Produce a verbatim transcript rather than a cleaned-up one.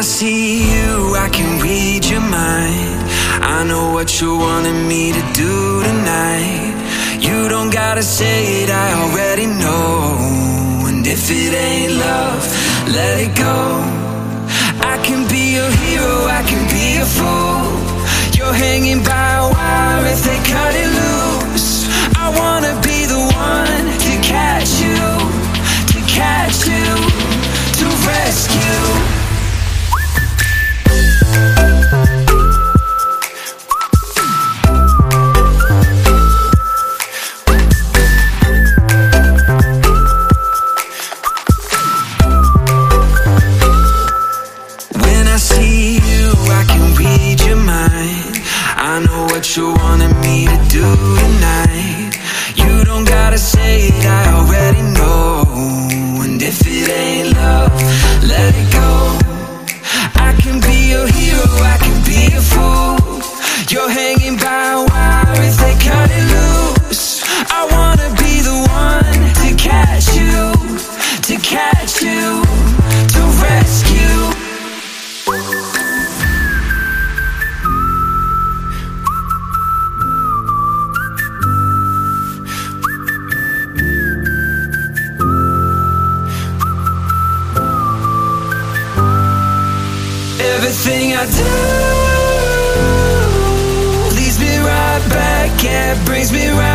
see you, I can read your mind. I know what you wanted me to do tonight. You don't gotta say it, I already know. And if it ain't love, let it go. I can be your hero, I can be a fool. You're hanging by a wire if they cut it loose. I wanna be the one to catch you, to catch you, to rescue. I know what you wanted me to do tonight. You don't gotta say it, I already know. And if it ain't love, let it go. I can be your hero, I can be a fool. You're hanging by a wire if they cut it loose. I wanna be the one to catch you, to catch you, to rescue. Everything I do leads me right back, yeah, brings me right